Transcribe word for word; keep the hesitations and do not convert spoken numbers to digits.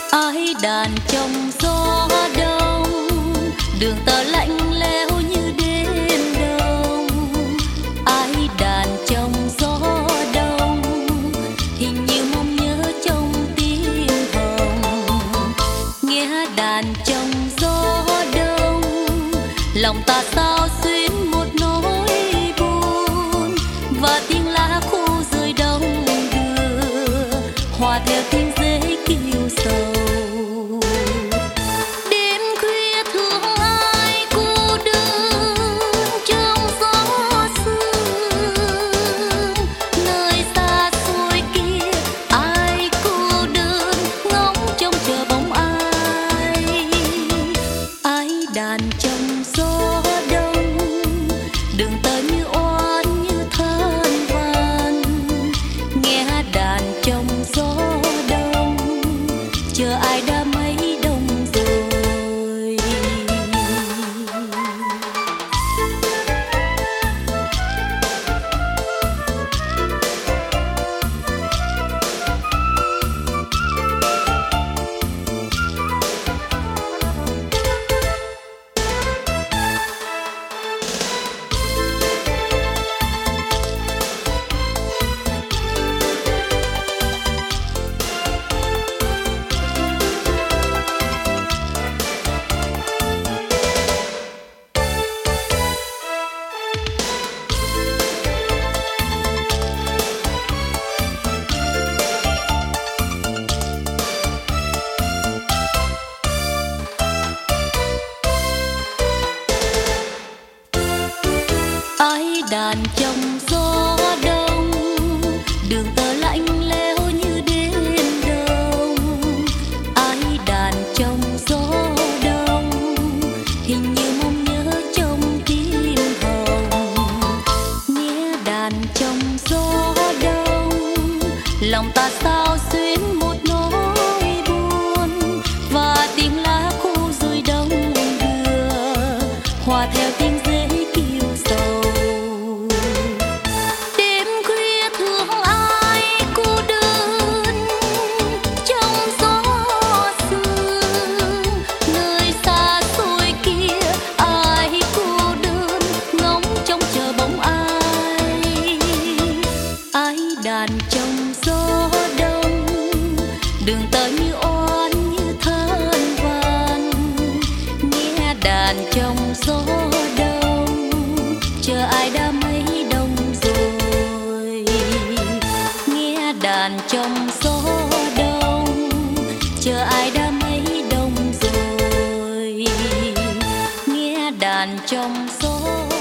Ái đàn trong gió đông, đường tơ lạnh lẽo như đêm đông. Ái đàn trong gió đông, hình như mong nhớ trong tim hồng. Nghe đàn trong gió đông, lòng ta sao xuyến một nỗi buồn. Và tiếng lá khô rơi đông đưa, hòa theo tiếng dế kêu sầu. Đêm khuya thương ai cô đơn trong gió sương, nơi xa xôi kia ai cô đơn ngóng trông chờ bóng ai. Ái đàn trong gió đông, đường tơ như oán như than van. Nghe đàn trong gió đông, chờ ai đã mấy đông rồi. Ái đàn trong gió đông, đường tơ lạnh lẽo như đêm đông. Ái đàn trong gió đông, hình như mong nhớ trong tim hồng. Nghe đàn trong gió đông, lòng ta sao xuyến một nỗi buồn. Và tiếng lá khô rơi đông đưa, hòa theo tiếng dế kêu sầu. Đêm khuya thương ai cô đơn trong gió sương, nơi xa xôi kia ai cô đơn ngóng trông chờ bóng ai. Ái đàn trong gió đông, đường tơ như oán như than van. Nghe đàn trong gió đông, chờ ai đã mấy đông rồi. Nghe đàn trong gió đông, chờ ai đã mấy đông rồi. Nghe đàn trong gió